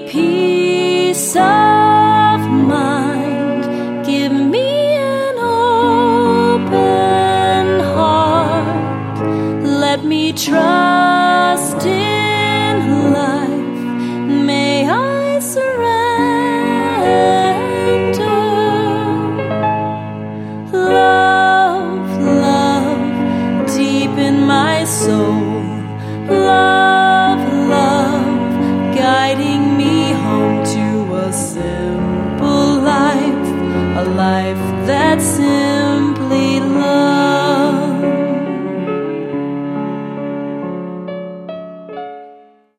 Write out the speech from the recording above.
peace of mind. Give me an open heart. Let me trust in life. May I surrender. Love, love, deep in my soul. Love, love, guiding me home to a simple life, a life that's